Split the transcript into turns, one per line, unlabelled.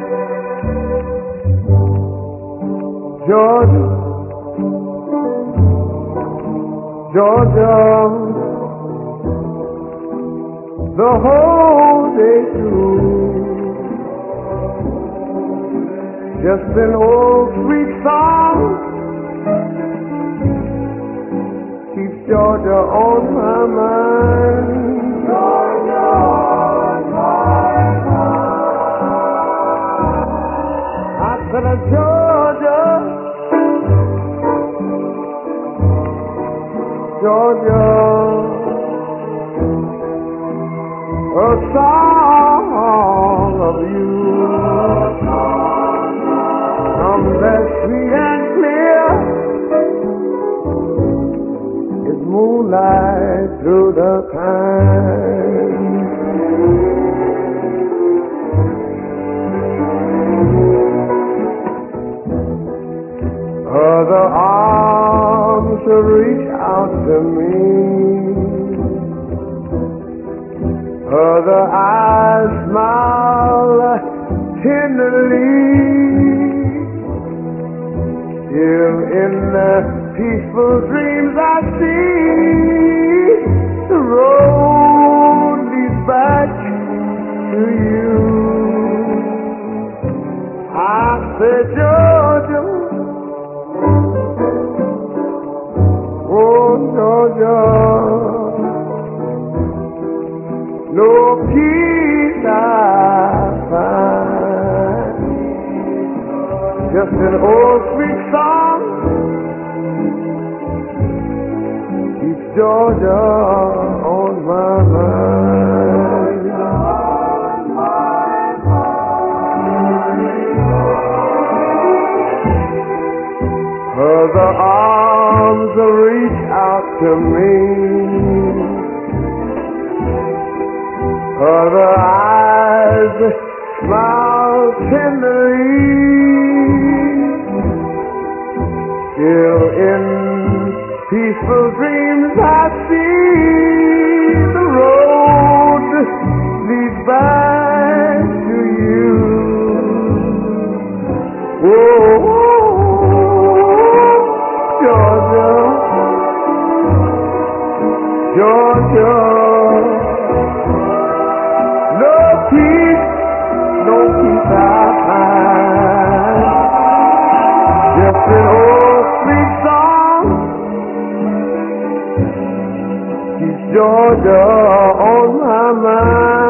Georgia, Georgia, the whole day through. Just an old sweet song keeps Georgia on my mind. Georgia on my mind. I said, Georgia, Georgia, a song of you. That's sweet and clear as moonlight through the pine. Other arms reach out to me, other eyes smile tenderly. Still in the peaceful dreams I see, the road leads back to you. I said, Georgia, oh Georgia, no peace I find, just an old sweet song keeps Georgia on my mind. Her arms reach out to me, her eyes smile tenderly. Still in peaceful dreams I see the road leads back to you. Oh, Georgia, Georgia, no peace I find, just an old sweet song keeps Georgia on my mind.